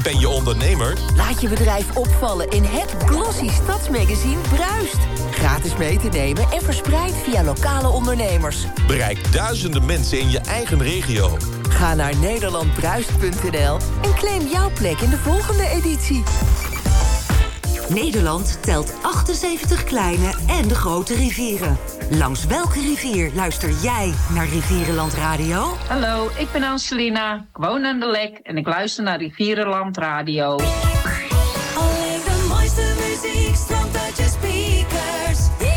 Ben je ondernemer? Laat je bedrijf opvallen in het glossy stadsmagazine Bruist. Gratis mee te nemen en verspreid via lokale ondernemers. Bereik duizenden mensen in je eigen regio. Ga naar nederlandbruist.nl en claim jouw plek in de volgende editie. Nederland telt 78 kleine en de grote rivieren. Langs welke rivier luister jij naar Rivierenland Radio? Hallo, ik ben Anselina, ik woon aan de Lek en ik luister naar Rivierenland Radio. Alleen de mooiste muziek stroomt uit je speakers.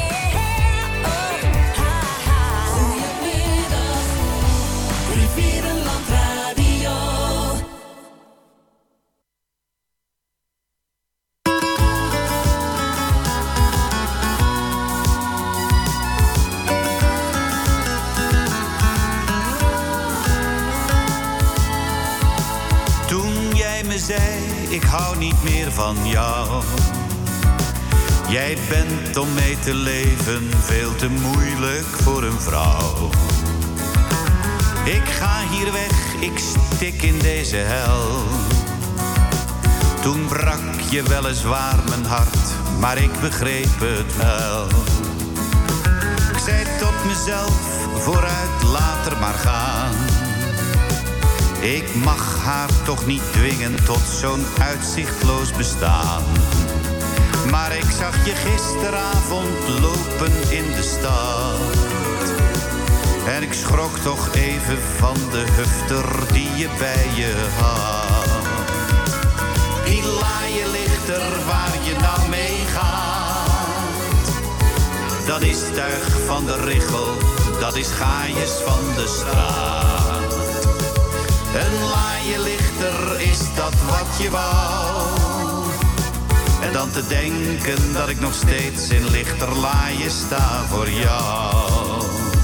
Goedemiddag, Rivierenland Radio. Zei, ik hou niet meer van jou. Jij bent om mee te leven veel te moeilijk voor een vrouw. Ik ga hier weg, ik stik in deze hel. Toen brak je weliswaar mijn hart, maar ik begreep het wel. Ik zei tot mezelf, vooruit, laat er maar gaan. Ik mag haar toch niet dwingen tot zo'n uitzichtloos bestaan. Maar ik zag je gisteravond lopen in de stad. En ik schrok toch even van de hufter die je bij je had. Die laaie lichter waar je nou mee gaat. Dat is tuig van de richel, dat is gaaiers van de straat. Een laaie lichter, is dat wat je wou? En dan te denken dat ik nog steeds in lichterlaaien sta voor jou.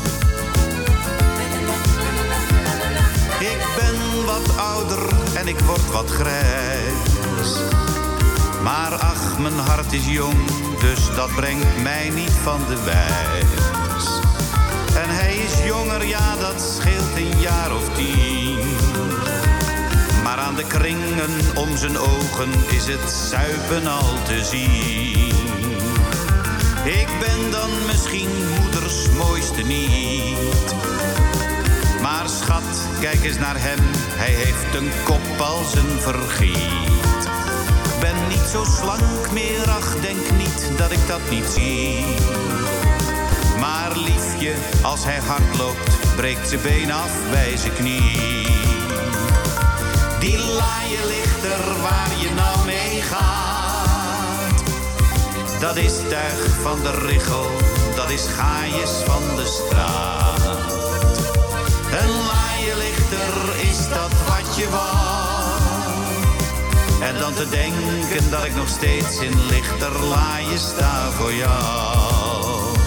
Ik ben wat ouder en ik word wat grijs. Maar ach, mijn hart is jong, dus dat brengt mij niet van de wijs. En hij is jonger, ja, dat scheelt een jaar of 10. Maar aan de kringen om zijn ogen is het zuipen al te zien. Ik ben dan misschien moeders mooiste niet. Maar schat, kijk eens naar hem, hij heeft een kop als een vergiet. Ben niet zo slank meer, ach, denk niet dat ik dat niet zie. Maar liefje, als hij hard loopt, breekt zijn been af bij zijn knie. Die laaie lichter waar je nou mee gaat. Dat is tuig van de richel, dat is gaaiers van de straat. Een laaie lichter, is dat wat je wou? En dan te denken dat ik nog steeds in lichterlaaien sta voor jou.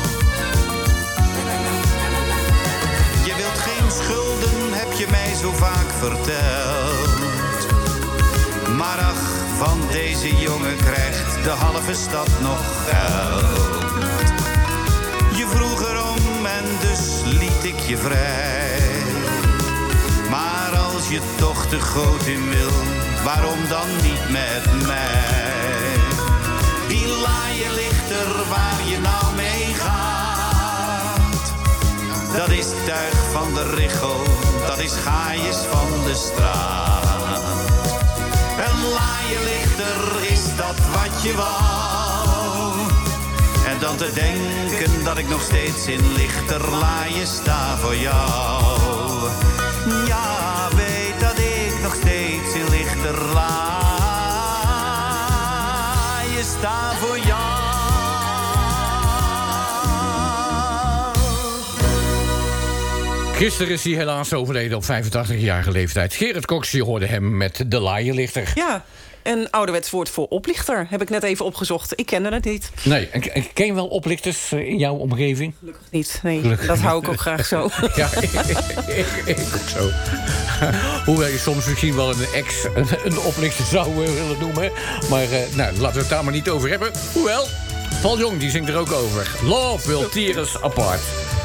Je wilt geen schulden, heb je mij zo vaak verteld. Maar ach, van deze jongen krijgt de halve stad nog geld. Je vroeg erom en dus liet ik je vrij. Maar als je toch de goot in wil, waarom dan niet met mij? Die laaie lichter waar je nou mee gaat. Dat is tuig van de richel, dat is gaaiers van de straat. Een laaie lichter, is dat wat je wou? En dan te denken dat ik nog steeds in lichterlaaien sta voor jou. Ja, weet dat ik nog steeds in lichterlaaien sta voor jou. Gisteren is hij helaas overleden op 85-jarige leeftijd. Gerrit Cox, je hoorde hem met de laaienlichter. Ja, een ouderwets woord voor oplichter. Heb ik net even opgezocht. Ik kende het niet. Nee, en ken je wel oplichters in jouw omgeving? Gelukkig niet. Nee, Gelukkig dat niet. hou ik ook graag zo. Ja, ik ook zo. Hoewel je soms misschien wel een ex een oplichter zou willen noemen. Maar nou, laten we het daar maar niet over hebben. Hoewel, Paul Jong die zingt er ook over. Love will tear us apart.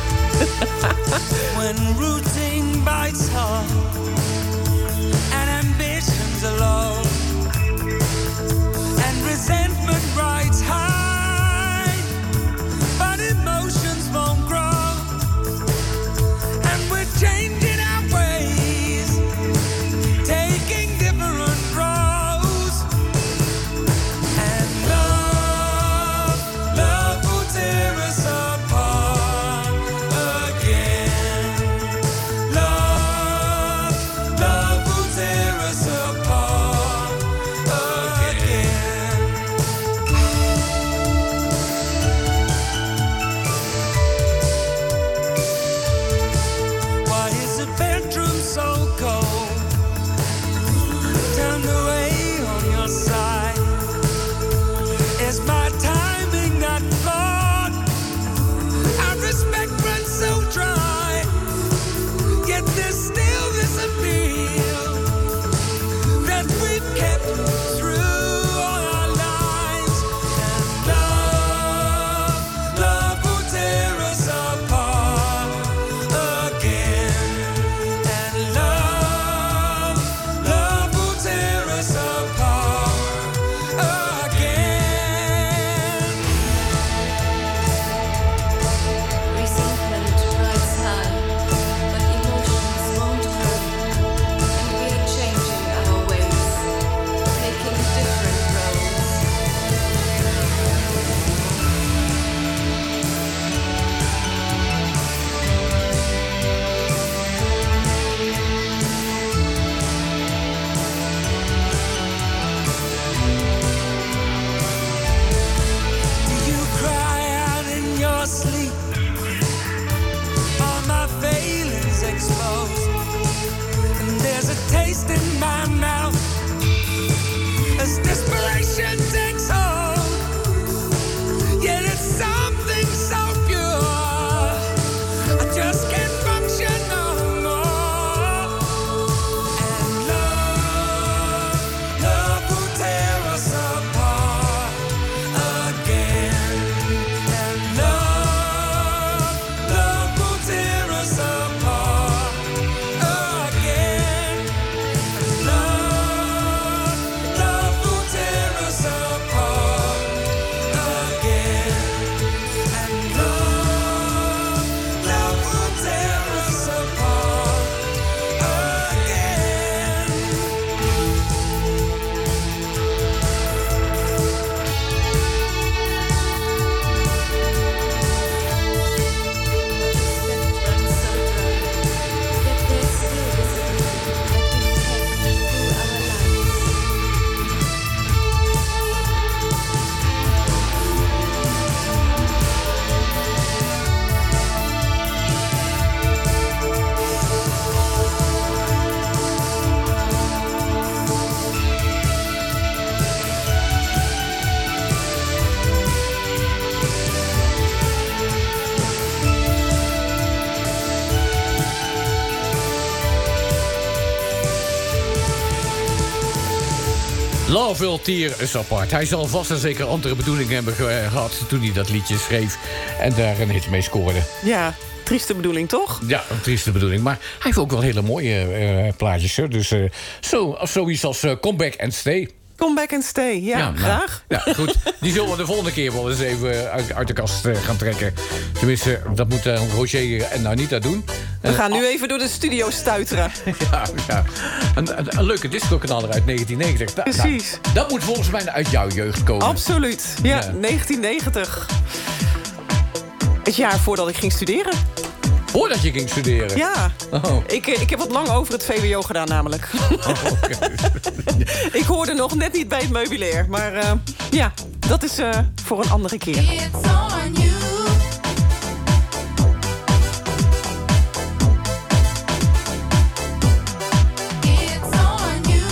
When routine bites hard and ambitions are low, so cold. Turned away on your side. Is my timing not flawed? Our respect runs so dry. Yet there's still this appeal that we've kept through all our lives. And love will tear us apart again. And love will tear us apart again. Resentment rides high, but emotions won't hurt. And we're changing our ways, taking different roads. Do you cry out in your sleep? Are my failings exposed? And there's a taste in my mouth as desperation takes hold. Yet it's something so pure, I just can't function no more. And love will tear us apart again. And love will tear us apart again. And love will tear us apart again. And love will tear us apart Runs so dry, yet there's still this appeal that we've kept through our lives. Love will tear us apart. Hij zal vast en zeker andere bedoelingen hebben gehad toen hij dat liedje schreef en daar een hit mee scoorde. Ja, trieste bedoeling, toch? Ja, een trieste bedoeling. Maar hij heeft ook wel hele mooie plaatjes. Hoor. Dus zoiets als Come Back and Stay. Come back and stay, ja, graag. Ja, goed. Die zullen we de volgende keer wel eens even uit de kast gaan trekken. Tenminste, dat moet Roger en Anita doen. We gaan nu even door de studio stuiteren. Ja. Een leuke disco-kanaal uit 1990. Precies. Dat moet volgens mij uit jouw jeugd komen. Absoluut, ja. 1990. Het jaar voordat ik ging studeren. Voordat je ging studeren? Ja. Oh. Ik heb wat lang over het VWO gedaan namelijk. Ik hoorde nog net niet bij het meubilair. Maar ja, dat is voor een andere keer. It's on you. It's on you.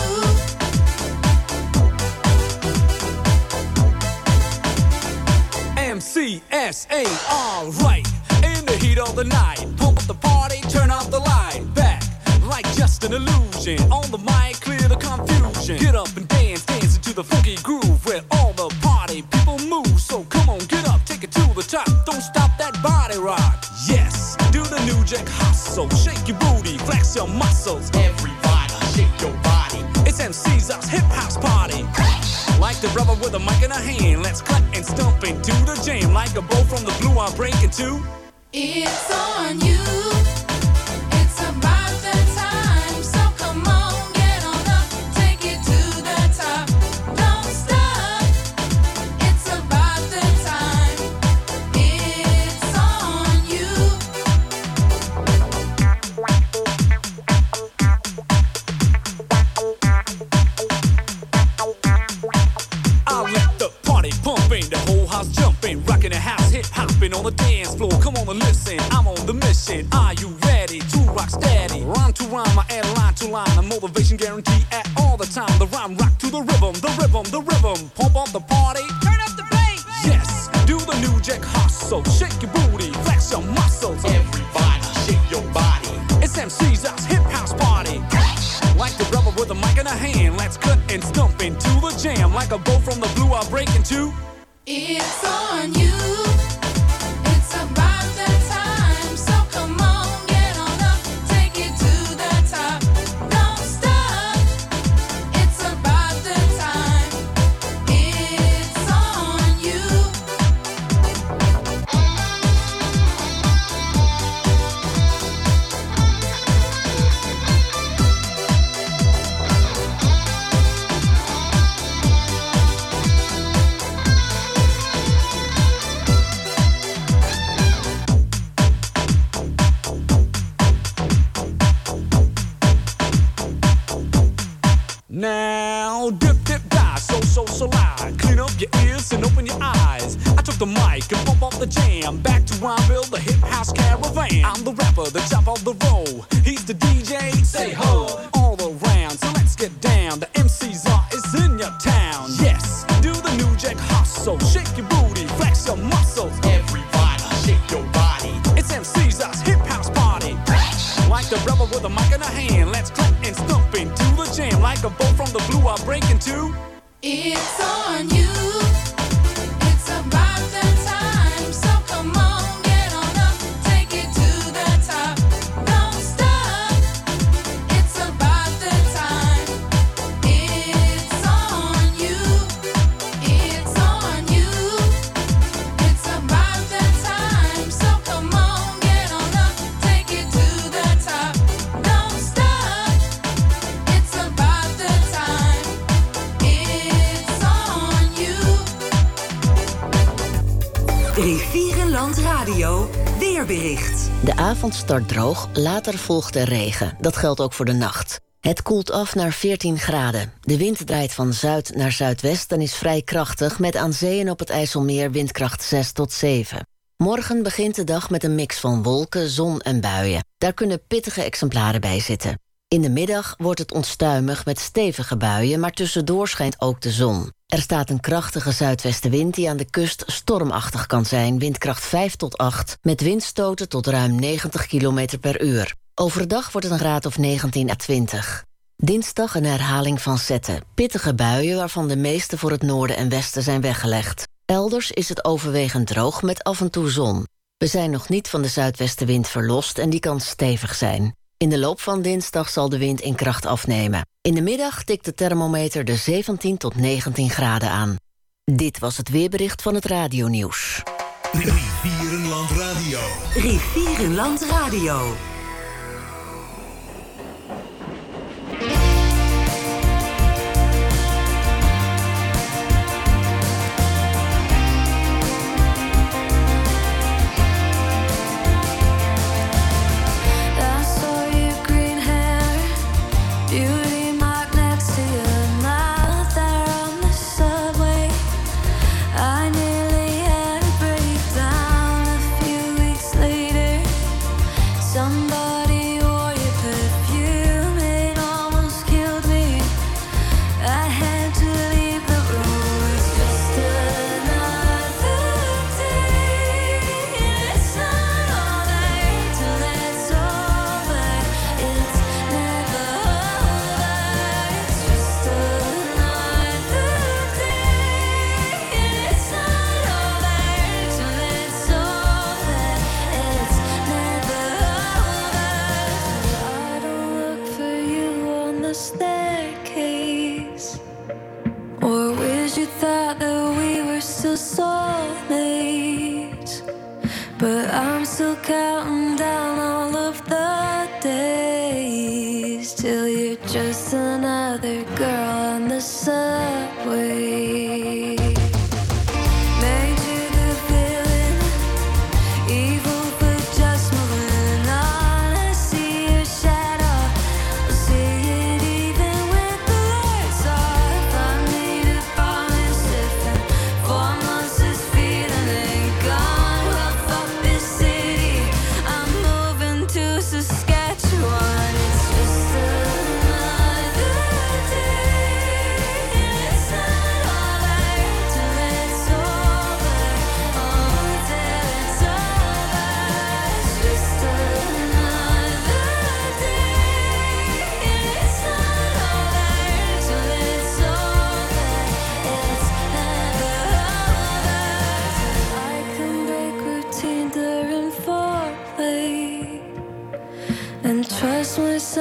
MCSA, all right. In the heat of the night, pump up the party, turn off the light. Back, like just an illusion. On the mic, clear the confusion. Get up and dance, dance into the funky groove where all the party people move. So come on, get up, take it to the top. Don't stop that body rock. Yes, do the new jack hustle. Shake your booty, flex your muscles. Everybody, shake your body. It's MC's hip house party. Like the brother with a mic in a hand. Let's cut and stomp into the jam. Like a bow from the blue, I'll break into. It's on you. It's about that time. So come on, get on up, take it to the top. Don't stop. It's about that time. It's on you. I'll let the party pumping, the whole house jumping, rocking the house, hip hopping on the dance floor. Come on and listen, I'm on the mission. Are you ready to rock steady? Rhyme to rhyme, my add line to line, a motivation guarantee at all the time. The rhyme rock to the rhythm, the rhythm, the rhythm. Pump up the party, turn up the bass. Yes, do the new jack hustle, shake your booty, flex your muscles. Everybody, shake your body. It's MC's hip house party. Like the rebel with a mic in a hand, let's cut and stomp into the jam. Like a bolt from the blue, I'll break into. It's on you. It's about that time. So come on, get on up, take it to the top. Don't stop. It's about the time. It's on you. Now, dip, dip, die, so loud. Clean up your ears and open your eyes. I took the mic and bump off the jam. Back to Rhymeville, the hip house caravan. I'm the rapper, the top of the row. He's the DJ, say ho. All around, so let's get down. The MC's is in your town. Yes, do the new jack hustle. Shake your booty, flex your muscles. Everybody, shake your body. It's MC's hip house party. Like the rebel with a mic in a hand, let's clap and stomp into the jam. Like a bolt from the blue, I'll break into. It's on you. It's about that time. So come on, get on up, take it to the top. Don't stop. It's about the time. It's on you. It's on you. It's about that time. So come on, get on up, take it to the top. Don't stop. It's about the time. It's on you. Rivierenland Radio, weerbericht. De avond start droog, later volgt er regen. Dat geldt ook voor de nacht. Het koelt af naar 14 graden. De wind draait van zuid naar zuidwest en is vrij krachtig, met aan zee en op het IJsselmeer windkracht 6 tot 7. Morgen begint de dag met een mix van wolken, zon en buien. Daar kunnen pittige exemplaren bij zitten. In de middag wordt het onstuimig met stevige buien, maar tussendoor schijnt ook de zon. Er staat een krachtige zuidwestenwind die aan de kust stormachtig kan zijn, windkracht 5 tot 8, met windstoten tot ruim 90 km per uur. Overdag wordt het een graad of 19 à 20. Dinsdag een herhaling van zetten. Pittige buien waarvan de meeste voor het noorden en westen zijn weggelegd. Elders is het overwegend droog met af en toe zon. We zijn nog niet van de zuidwestenwind verlost en die kan stevig zijn. In de loop van dinsdag zal de wind in kracht afnemen. In de middag tikt de thermometer de 17 tot 19 graden aan. Dit was het weerbericht van het radionieuws. Rivierenland Radio. Rivierenland Radio. But I'm still counting down all of the days till you're just another girl on the subway. Made you the villain, evil but just moving on. I see your shadow, I see it even with the lights off. I made a promise if in 4 months this feeling ain't gone. Well, fuck this city, I'm moving to Saskatchewan. It's just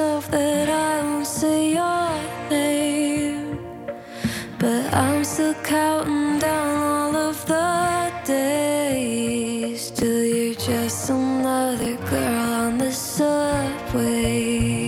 myself that I won't say your name, but I'm still counting down all of the days till you're just another girl on the subway.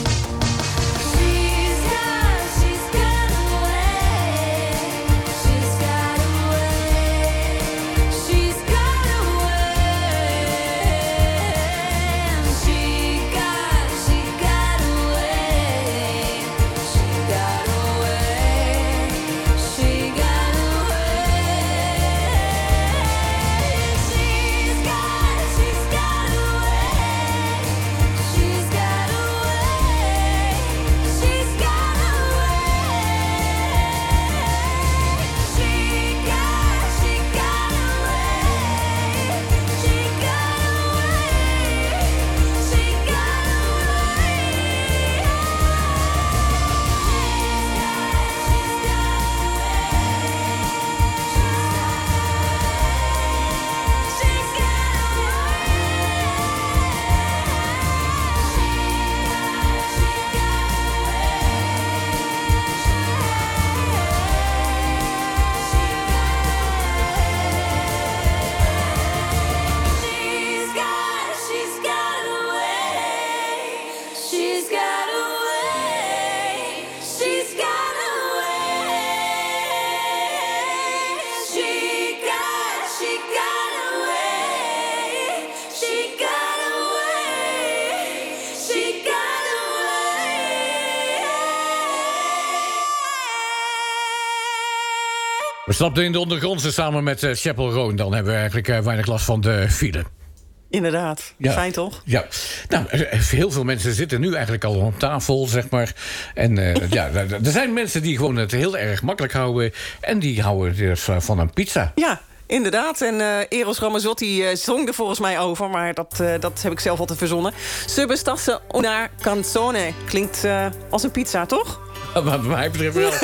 We stapten in de ondergrondse samen met Chapel Roan. Dan hebben we eigenlijk weinig last van de file. Inderdaad, Ja. fijn toch? Ja, nou, heel veel mensen zitten nu eigenlijk al op tafel, zeg maar. En ja, er zijn mensen die gewoon het heel erg makkelijk houden. En die houden dus van een pizza. Ja, inderdaad. En Eros Ramazzotti zong er volgens mij over, maar dat heb ik zelf altijd verzonnen. Subestasse una canzone. Klinkt als een pizza, toch? Wat mij betreft wel.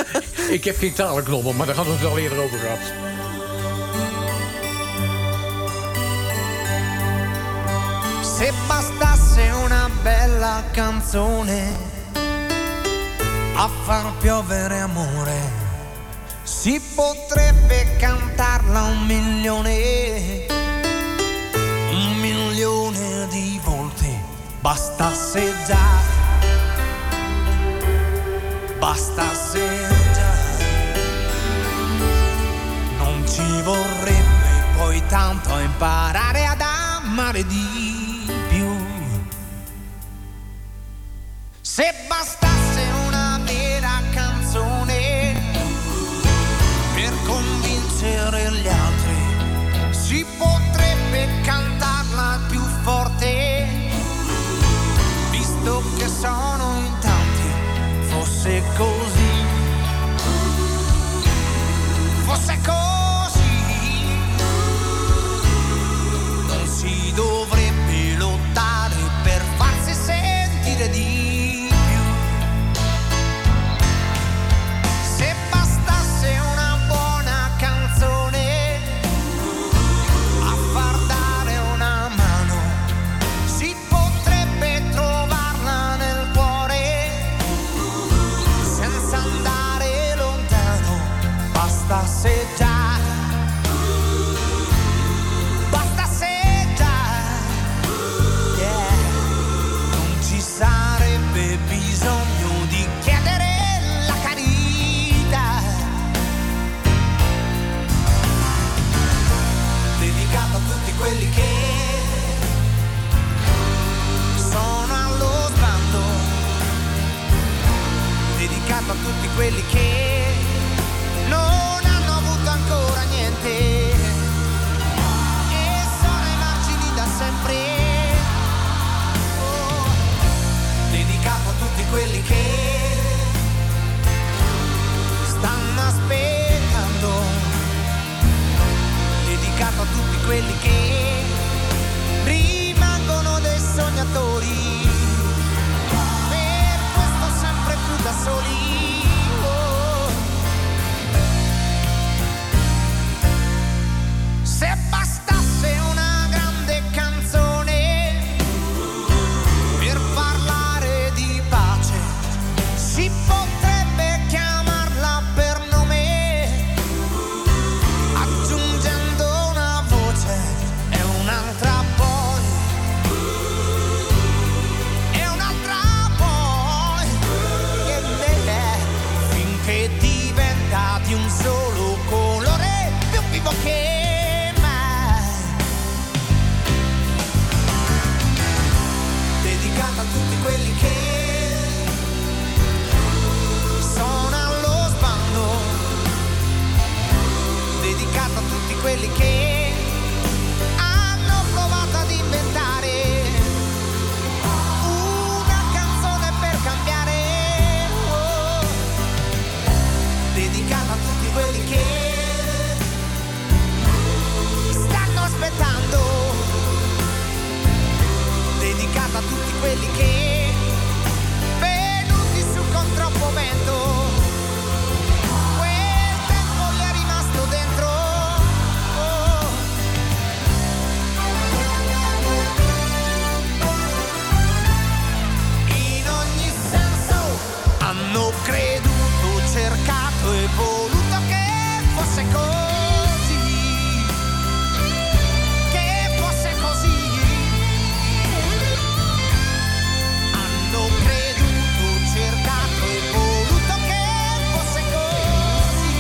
Ik heb geen talenknobbel, maar daar hadden we het al eerder over gehad. Se bastasse una bella canzone a far piovere amore, si potrebbe cantarla 1.000.000 di volte. Bastasse già, bastasse già, non ci vorrebbe poi tanto imparare ad amare di più. Se bastasse una vera canzone per convincere gli altri, si potrebbe cantarla più forte, visto che sono in tanti. Fosse così, fosse così, non si dovrebbe lottare per farsi sentire di più. Se bastasse una buona canzone a far dare una mano, si potrebbe trovarla nel cuore senza andare lontano. Bastasse già, bastasse già, yeah. Non ci sarebbe bisogno di chiedere la carità. Dedicato a tutti quelli che sono allo sbando, dedicato a tutti quelli che non hanno avuto ancora niente e sono ai margini da sempre. Oh, dedicato a tutti quelli che stanno aspettando, dedicato a tutti quelli che rimangono dei sognatori, per questo sempre più da soli. Oh, fosse così, che fosse così. Hanno creduto, cercato e voluto che fosse così.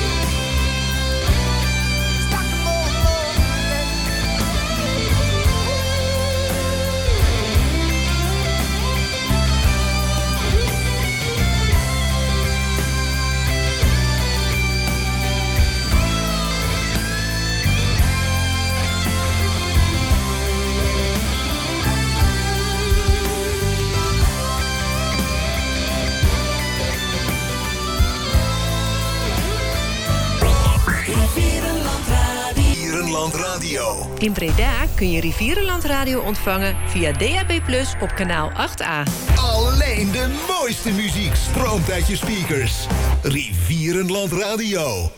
Rivierenland Radio. In Breda kun je Rivierenland Radio ontvangen via DAB+ op kanaal 8A. Alleen de mooiste muziek stroomt uit je speakers. Rivierenland Radio.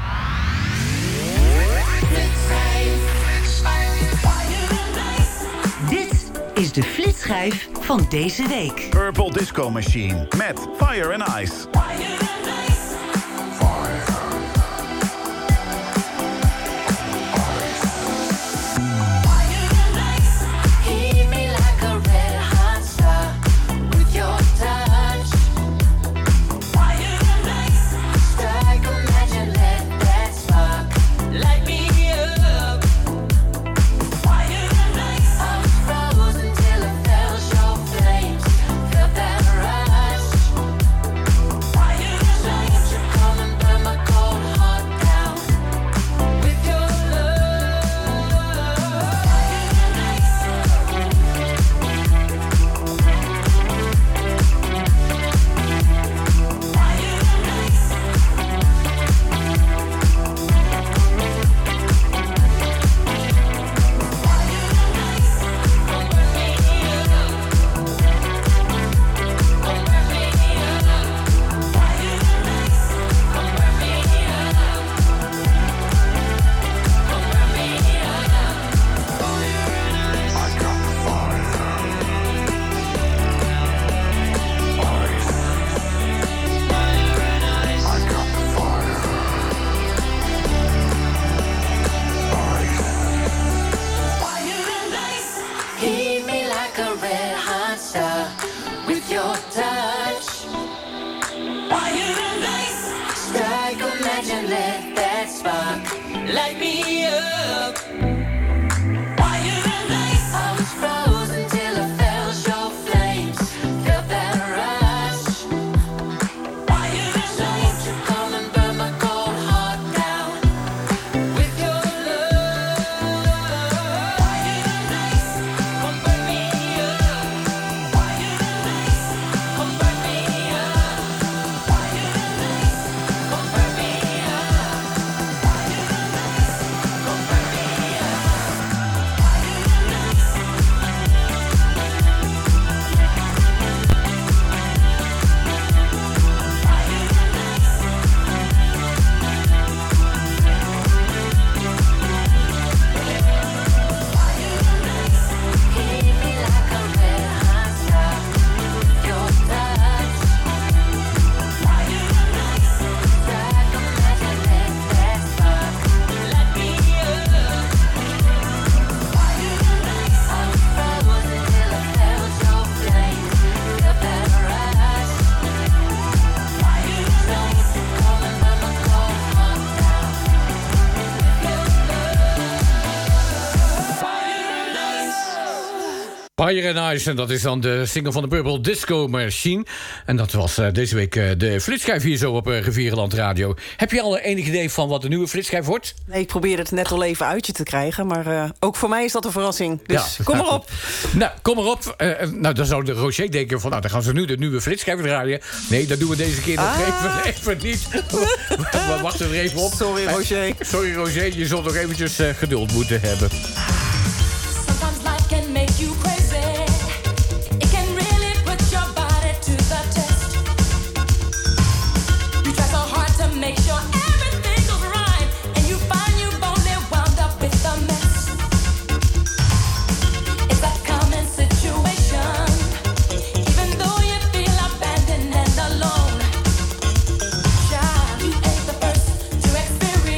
Dit is de flitsschijf van deze week. Purple Disco Machine met Fire and Ice. Light me up. Fire and ice. I was frozen till I felt your flames. Felt that rush. Fire and ice. You come and burn my cold heart down with your love. Fire and ice. Come burn me up. Fire and ice. Come burn me up. Fire and ice. Come burn me up. Fire and Ice, en dat is dan de single van de Purple Disco Machine. En dat was deze week de flitschijf hier zo op Rivierenland Radio. Heb je al enig idee van wat de nieuwe flitschijf wordt? Nee, ik probeerde het net al even uit je te krijgen. Maar ook voor mij is dat een verrassing. Dus ja, kom maar op. Nou, kom maar op. Nou, dan zou de Roger denken van, nou, dan gaan ze nu de nieuwe flitschijf draaien. Nee, dat doen we deze keer nog even niet. We wachten er even op. Sorry, Roger. Sorry, Roger. Je zult nog eventjes geduld moeten hebben. Sometimes life can make you crazy. It can really put your body to the test. You try so hard to make sure everything goes right, and you find you've only wound up with a mess. It's that common situation, even though you feel abandoned and alone. Child, you ain't the first to experience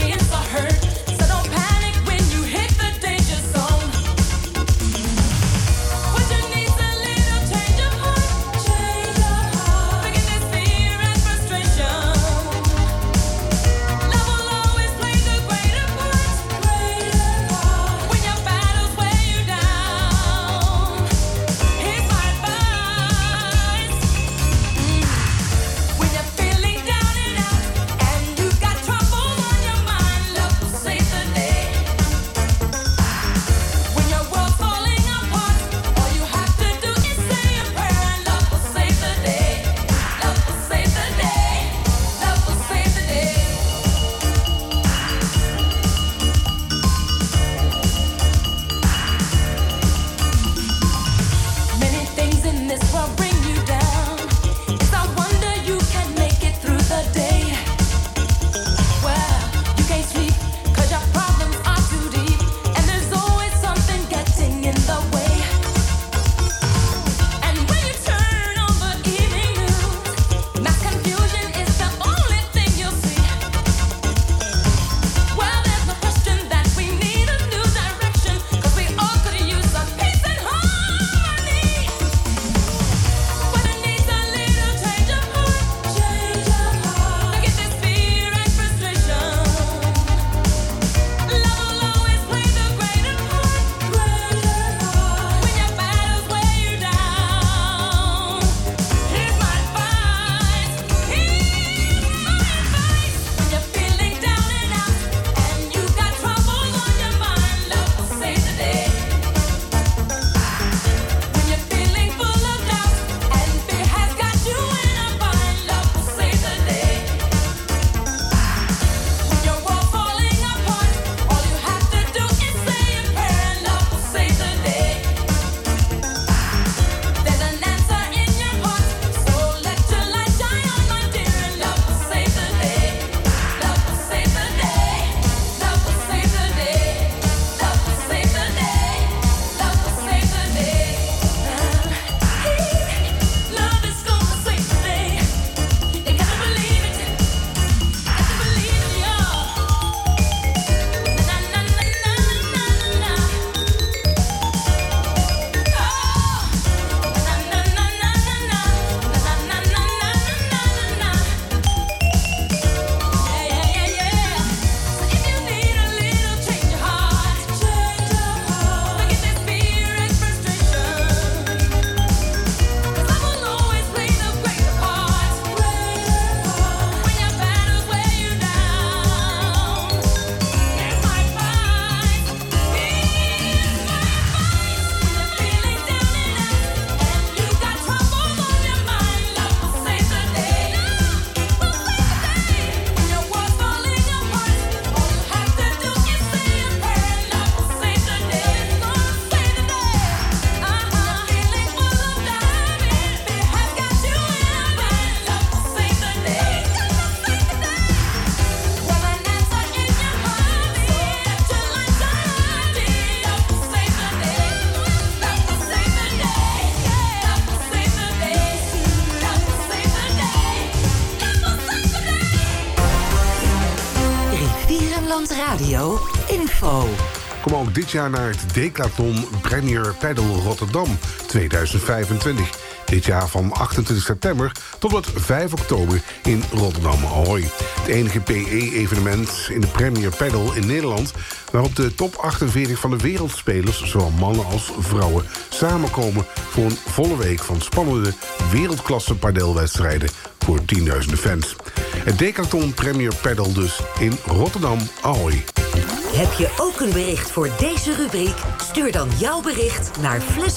Rivierenland Radio info. Kom ook dit jaar naar het Decathlon Premier Padel Rotterdam 2025. Dit jaar van 28 september tot met 5 oktober in Rotterdam Ahoy. Het enige PE-evenement in de Premier Padel in Nederland, waarop de top 48 van de wereldspelers, zowel mannen als vrouwen, samenkomen voor een volle week van spannende wereldklasse padelwedstrijden voor 10.000 fans. Het Decathlon Premier Padel dus in Rotterdam Ahoy. Heb je ook een bericht voor deze rubriek? Stuur dan jouw bericht naar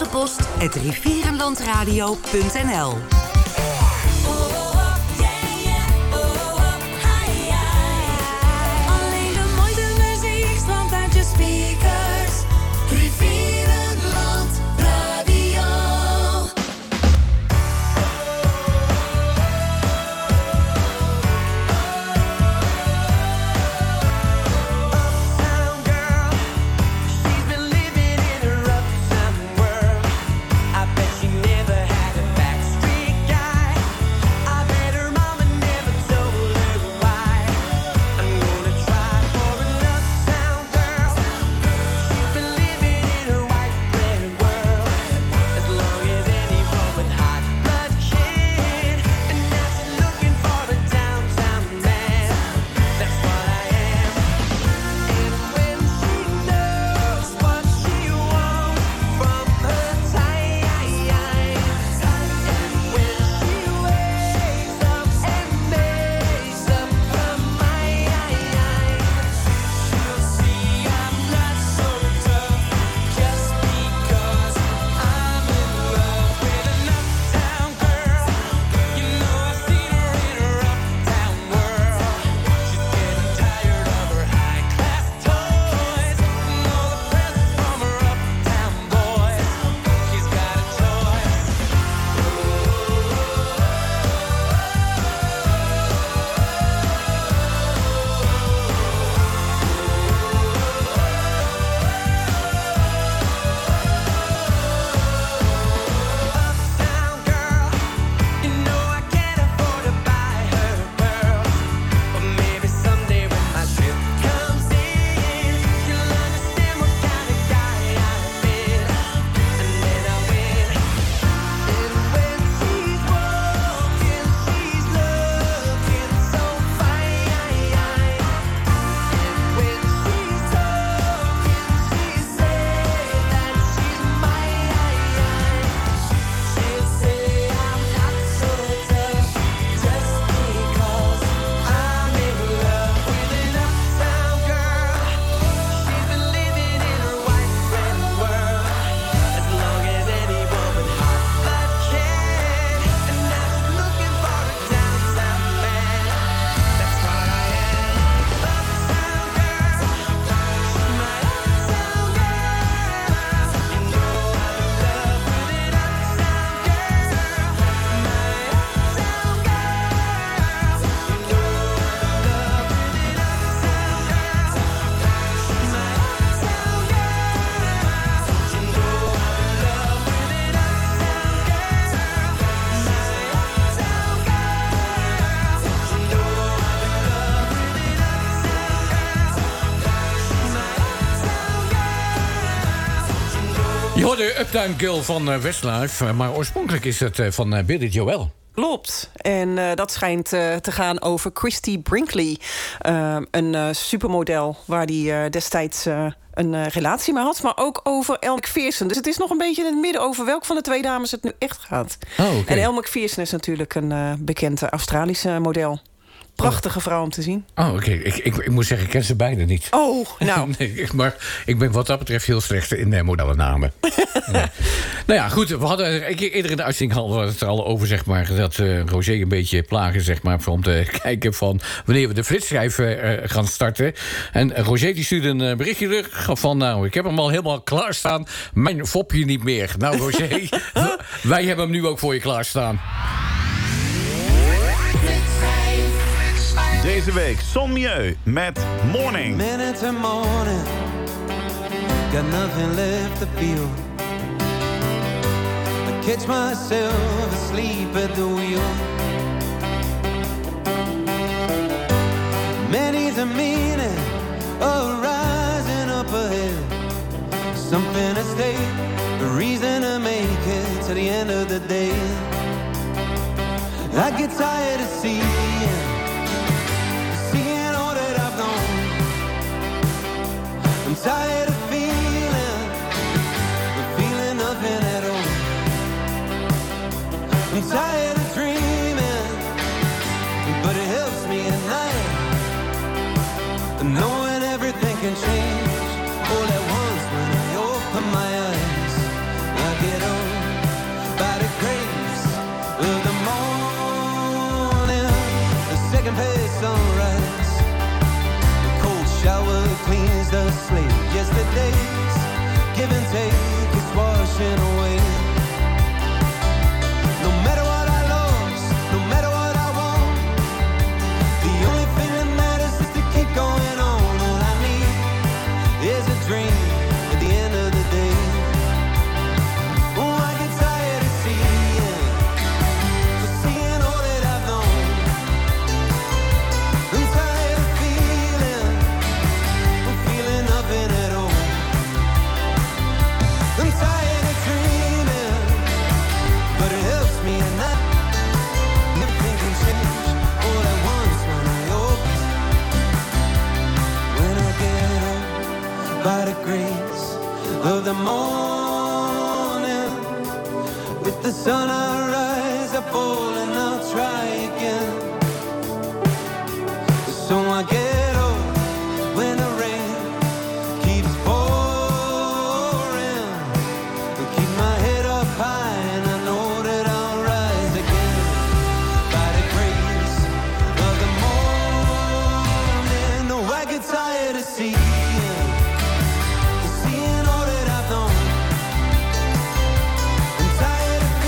flessenpost@rivierenlandradio.nl. Alleen de mooiste muziek stroomt uit je speakers. Rivierenland Radio. Je hoorde Uptown Girl van Westlife, maar oorspronkelijk is het van Billy Joel. Klopt. En dat schijnt te gaan over Christy Brinkley. Een supermodel waar die destijds een relatie mee had. Maar ook over Elle Macpherson. Dus het is nog een beetje in het midden over welk van de twee dames het nu echt gaat. Oh, okay. En Elle Macpherson is natuurlijk een bekende Australische model. Prachtige vrouw om te zien. Oh, oké. Ik moet zeggen, ik ken ze beide niet. Oh, nou. Nee, maar ik ben wat dat betreft heel slecht in modellennamen. Nee. Nou ja, goed. We hadden eerder in de uitzending hadden we het er al over, zeg maar, dat Roger een beetje plagen, zeg maar, om te kijken van wanneer we de flitsschijf gaan starten. En Roger die stuurde een berichtje terug van, nou, ik heb hem al helemaal klaarstaan. Mijn fopje niet meer. Nou, Roger, wij hebben hem nu ook voor je klaarstaan. Deze week Son Mieu met Morning. Minute to morning, got nothing left to feel. I catch myself asleep at the wheel. Many's the meaning I get tired of seeing all that I've known. I'm tired of feeling nothing at all. I'm tired of dreaming, but it helps me at night, knowing everything can change all at once when I open my eyes. I get on by the grace of the morning, the second page sunrise. The cold shower cleans the slate. Yesterday's give and take is washing away. No matter what I lost, no matter what I want, the only thing that matters is to keep going on. All I need is a dream at the end of the day. Oh, I get tired of seeing all that I've known. I'm tired of feeling nothing at all. I'm tired of dreaming, but it helps me at night. Everything can change all at once when I get up by the grace of the morning. With the sun I rise, I fall and I'll try again. So I get up when the rain keeps pouring. I keep my head up high and I know that I'll rise again. By the grace of the morning. No, I get tired of seeing all that I've known. I'm tired of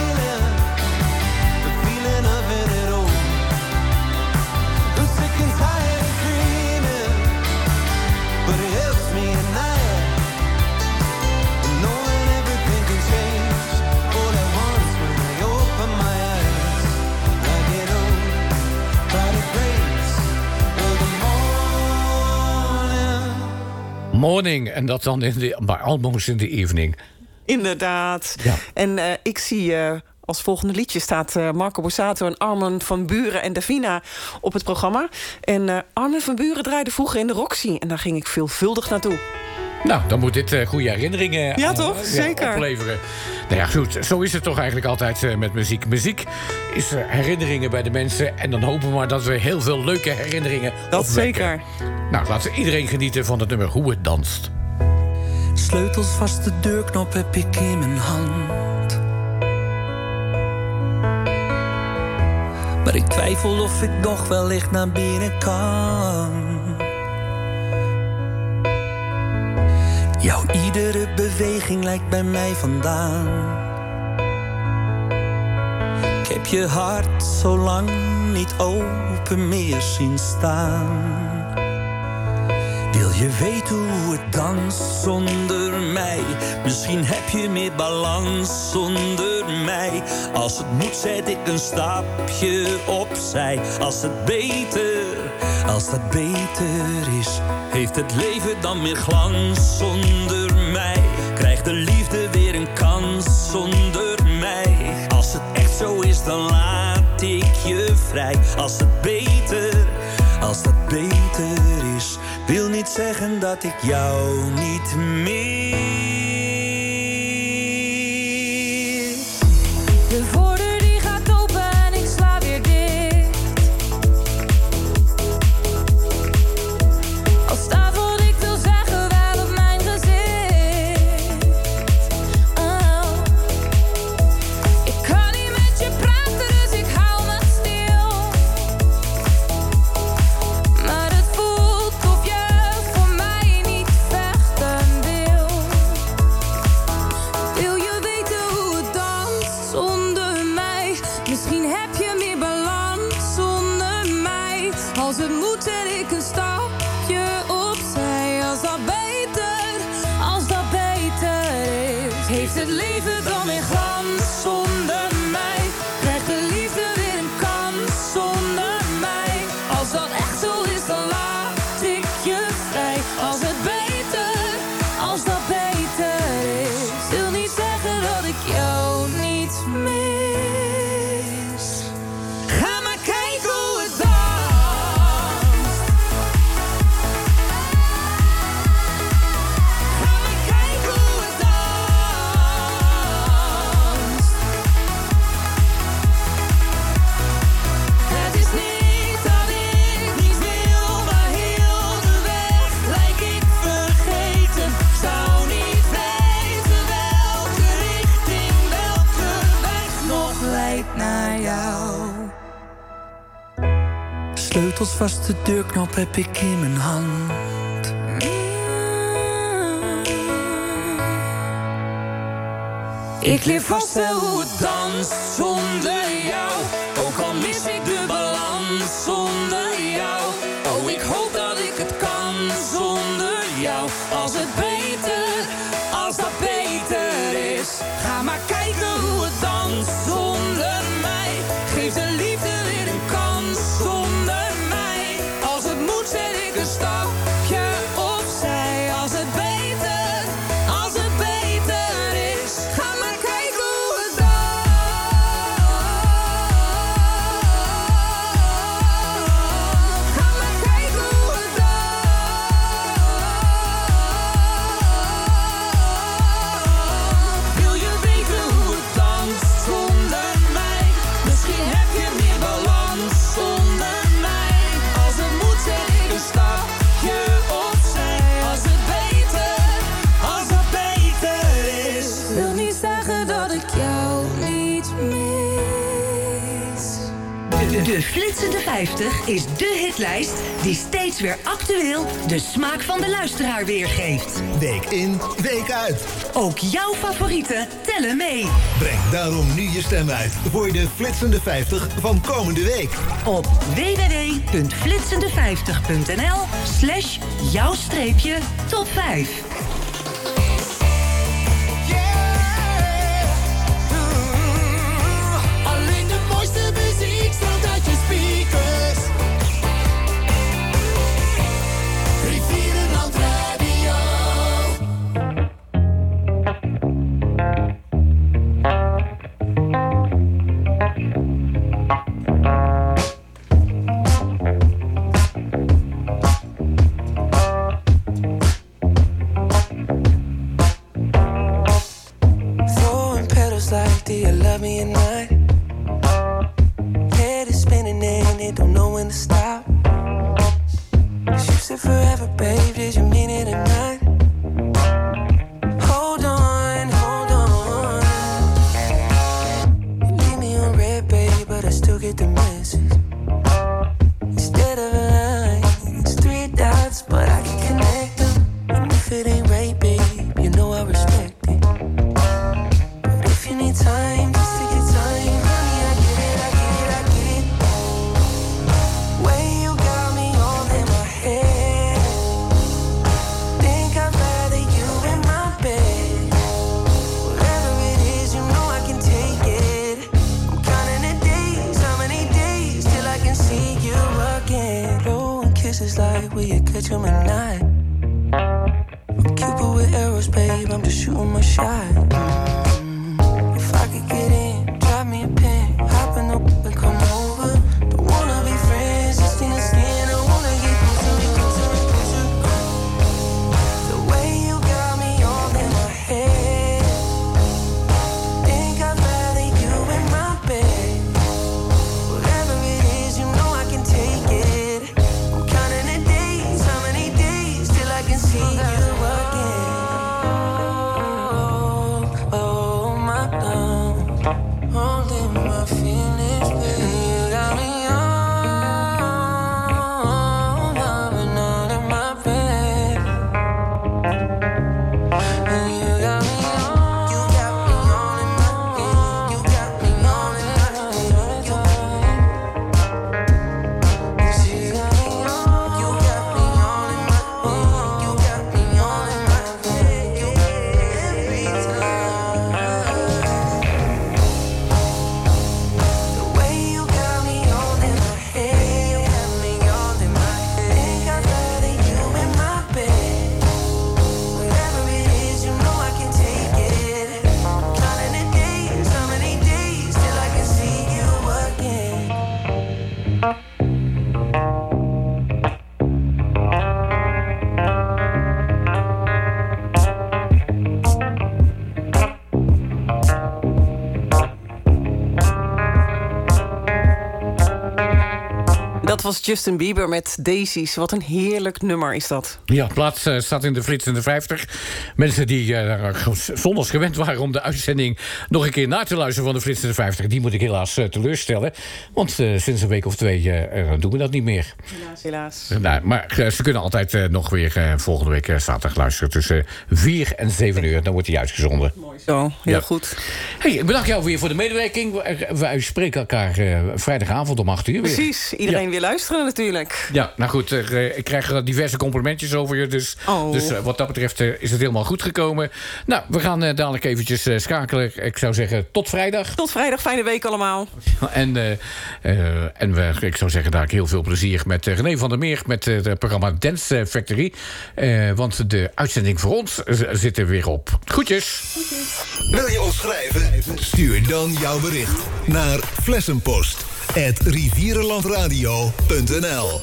feeling nothing at all. I'm sick and tired of dreaming, but it helps me at night, knowing everything can change all at once when I open my eyes. I get on by the grace of the morning. Morning, en dat dan maar almost in the evening. Inderdaad. Ja. En ik zie als volgende liedje staat Marco Borsato en Armin van Buuren en Davina op het programma. En Armin van Buuren draaide vroeger in de Roxy. En daar ging ik veelvuldig naartoe. Nou, dan moet dit goede herinneringen Ja, toch? Zeker. opleveren. Nou ja, goed. Zo is het toch eigenlijk altijd met muziek. Muziek is herinneringen bij de mensen. En dan hopen we maar dat we heel veel leuke herinneringen Dat opwekken. zeker. Nou, laten we iedereen genieten van het nummer Hoe het danst. Sleutels vast, de deurknop heb ik in mijn hand. Maar ik twijfel of ik nog wellicht naar binnen kan. Jouw iedere beweging lijkt bij mij vandaan. Ik heb je hart zo lang niet open meer zien staan. Wil je weten hoe het danst zonder mij? Misschien heb je meer balans zonder mij. Als het moet zet ik een stapje opzij. Als dat beter is, heeft het leven dan meer glans zonder mij? Krijgt de liefde weer een kans zonder mij? Als het echt zo is, dan laat ik je vrij. Als dat beter is, wil niet zeggen dat ik jou niet mis. De voordeur die gaat open en ik sla weer dicht. Als staat wat ik wil zeggen wel op mijn gezicht. Oh. Ik kan niet met je praten, dus ik hou me stil. Maar het voelt of je voor mij niet vechten wil. Wil je weten hoe het danst zonder mij? Misschien heb je meer balans zonder mij. Als het moet zet ik een stapje opzij. Als dat beter is, heeft het leven dan weer glans zonder mij? Krijgt de liefde weer een kans zonder mij? Als dat echt zo is, dan laat ik je vrij. Als dat beter is, wil niet zeggen dat ik jou niet mis. sleutels vast, de deurknop heb ik in mijn hand. Ik leer vast wel hoe het danst zonder jou. Ook al mis ik de balans zonder jou. Oh, ik hoop dat ik het kan zonder jou. Als het beter, als dat beter is. Ga maar kijken hoe het danst zonder mij. Geef de liefde weer een kans zonder mij. Als het moet zet ik een stapje opzij. Als het beter is. Ga maar kijken hoe het Ga maar kijken hoe het Wil je weten hoe het danst zonder mij? Misschien heb je meer balans zonder mij. Als het moet zet ik een stapje opzij. Als het beter is. Wil niet zeggen dat ik jou niet mis. De Flitsende 50 is de hitlijst die steeds weer actueel de smaak van de luisteraar weergeeft. Week in, week uit. Ook jouw favorieten tellen mee. Breng daarom nu je stem uit voor de Flitsende 50 van komende week. Op www.flitsende50.nl/jouw-top 5. Alleen de mooiste muziek stroomt uit je speakers. Rivierenland Radio. Throwing petals like, do you love me at night? Head is spinning and it don't know when to stop. 'Cause you said forever, babe, did you mean it or not? Hold on, hold on. You leave me on red, babe, but I still get the message. Instead of a line, it's 3 dots, but I can connect them. And if it ain't right, babe, you know I respect it. But if you need time, just take your time, honey, I get it, I get it, I get it. Way you got me all in my head. Think I'd rather you in my bed. Whatever it is, you know I can take it. I'm counting the days, how many days till I can see you again. Blowing kisses like, will you catch 'em at night? I'm Cupid with arrows, babe, I'm just shooting my shot. If I could get in, drop me a pin, hop in the and come over. Don't wanna be friends, just in the skin. I wanna get closer. The way you got me all in my head. Think I'd rather you in my bed. Whatever it is, you know I can take it. I'm counting the days, how many days till I can see you again. Oh my love, holding my feelings, baby. You got me on, loving all in my bed. And you got me on, you got me on in my bed. You got me on in my bed. You got me on, you got me on in my bed. You got me on in my bed. Every time. The way you got me all in my head, you got me all in my head. Think I'd rather you in my bed. Whatever it is, you know I can take it. Counting the days, how many days till I can see you again. Dat was Justin Bieber met Daisies. Wat een heerlijk nummer is dat. Ja, plaats staat in de Flitsende 50. Mensen die zondags gewend waren om de uitzending nog een keer na te luisteren van de Flitsende 50... die moet ik helaas teleurstellen. Want sinds een week of 2 doen we dat niet meer. Helaas. Nou, maar ze kunnen altijd nog weer volgende week zaterdag luisteren... tussen 4 en 7 uur. Dan wordt hij uitgezonden. Mooi zo, heel goed. Hey, ik bedank jou weer voor de medewerking. Wij spreken elkaar vrijdagavond om 8 uur weer. Precies, iedereen wil luisteren natuurlijk. Ja, nou goed, ik krijg diverse complimentjes over je. Dus wat dat betreft is het helemaal goed gekomen. Nou, we gaan dadelijk eventjes schakelen. Ik zou zeggen, tot vrijdag. Tot vrijdag, fijne week allemaal. En ik zou zeggen, daar heel veel plezier met René van der Meer... met het programma Dance Factory. Want de uitzending voor ons zit er weer op. Groetjes. Wil je ons schrijven? Stuur dan jouw bericht naar flessenpost@rivierenlandradio.nl.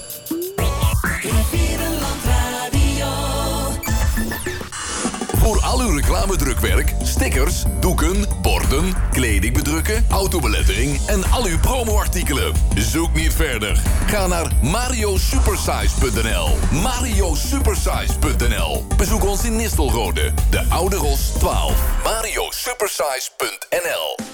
Voor al uw reclamedrukwerk, stickers, doeken, borden, kleding bedrukken, autobelettering en al uw promoartikelen. Zoek niet verder. Ga naar mariosupersize.nl. mariosupersize.nl. Bezoek ons in Nistelrode, de Oude Ros 12. mariosupersize.nl.